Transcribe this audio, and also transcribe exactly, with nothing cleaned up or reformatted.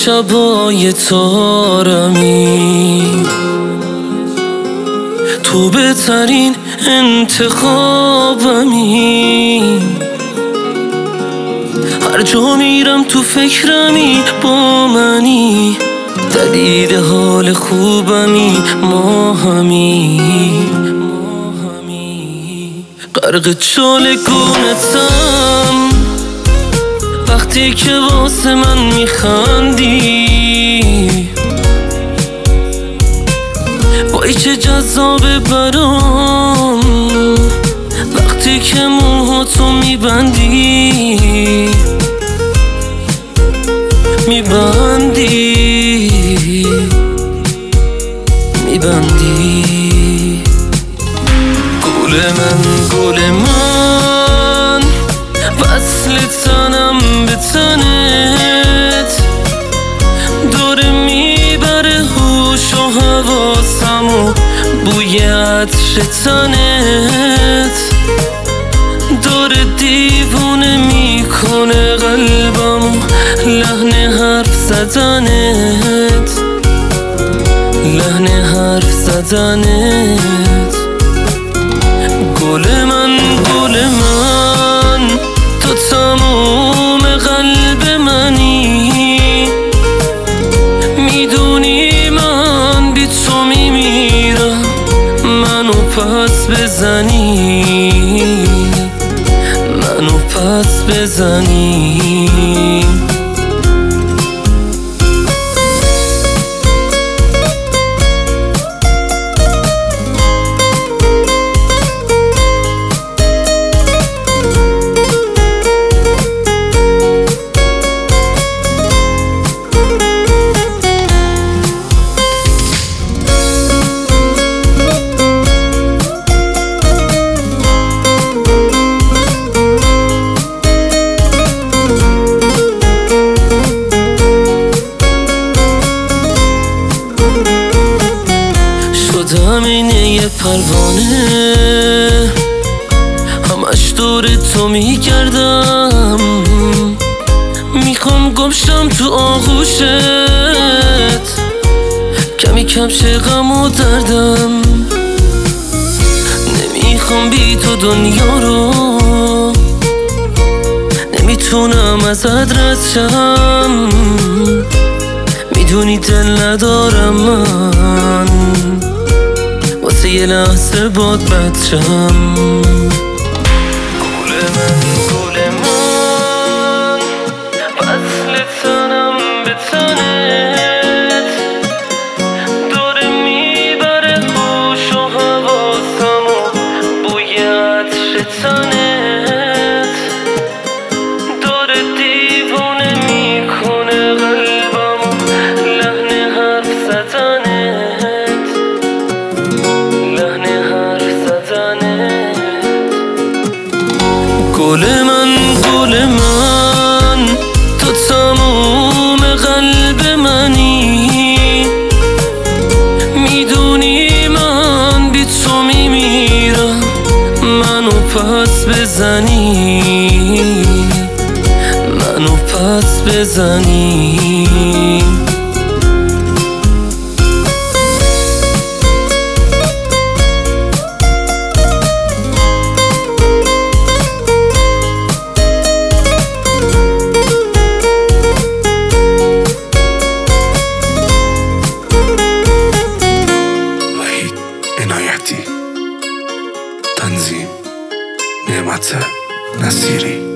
شبای تارمی، تو بهترین انتخابمی. هر جا میرم تو فکرمی، با منی، دلیل حال خوبمی، ما همی غرق چالگونتم. وقتی که واسه من میخندی، وای چه جذابه برام. وقتی که موهاتو میبندی میبندی میبندی گل من، گل من، وصل تنم به تنت، داره میبره هوش و حواسم و بوی عطر تنت، داره دیوونه میکنه قلبم و لحن حرف زدنت، لحن حرف زدنت. گل من، گل من، تو تموم قلب منی، میدونی من بی تو میمیرم، منو پس بزنی، منو پس بزنی. شدم اینه یه پروانه، همش دور تو میگردم، میخوام گمشم تو آغوشت، کمی کم شه غم و دردم. نمیخوام بی تو دنیا رو، نمیتونم ازت رد شم، میدونی دل ندارم من، واسه یه لحظه باد بچم. گل من، گل من، وصل تنم به تنت، داره میبره هوش و حواسم و بوی عطر تنت، داره دیوونه میکنه قلبم و لحن حرف زدنت، لحن حرف زدنت. گل من، گل من، تو تموم قلب منی، میدونی من بی تو میمیرم، منو پس بزنی، منو پس بزنی. عنایتی، تنظیم نعمت نصیری.